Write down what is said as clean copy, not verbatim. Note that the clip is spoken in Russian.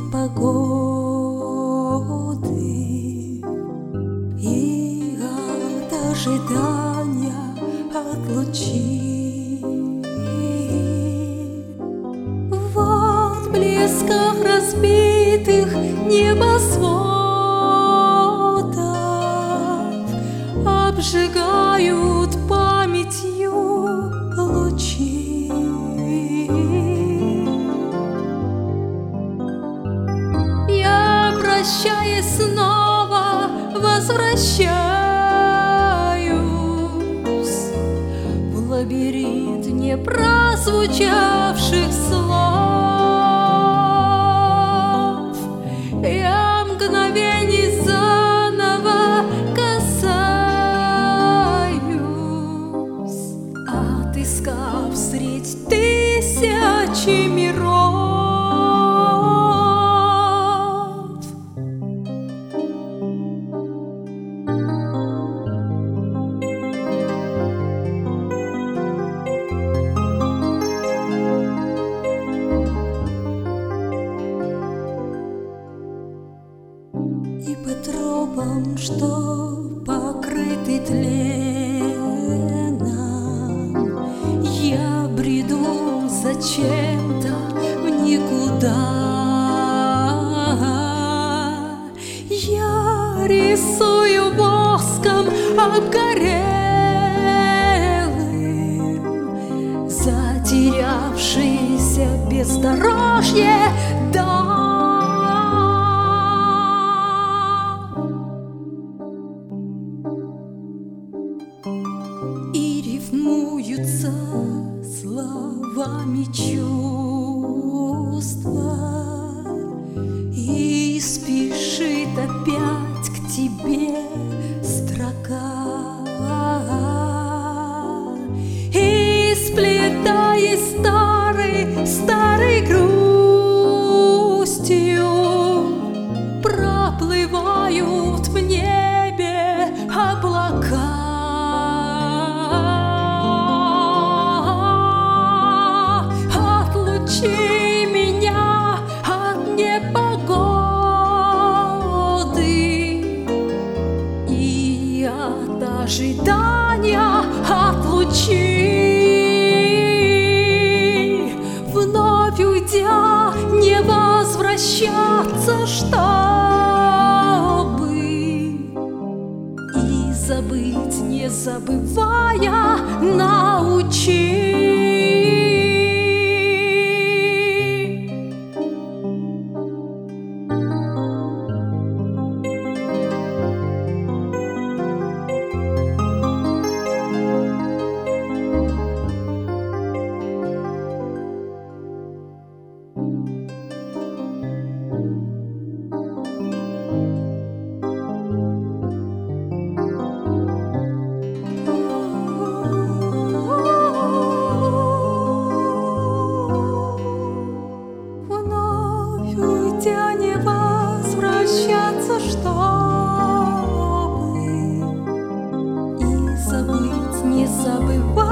непогоды и от ожидания от лучей. В отблесках разбитых небосводов обжигают памятью лучи. Я, прощаясь, снова возвращаюсь в лабиринт непрозвучавших слов. Я мгновений заново касаюсь, отыскав средь тысячи миров. И по тропам, что покрыты тленом, я бреду зачем-то в никуда. Я рисую воском обгорелым затерявшееся бездорожье дам. И рифмуются словами чувства, и спешит опять к тебе строка. И сплетаясь старой грустью, проплывают в небе облака. Отлучи меня от непогоды и от ожидания отлучи. Вновь уйдя, не возвращаться, чтобы и забыть, не забывая, научи. Не возвращаться, чтобы и забыть, не забывать.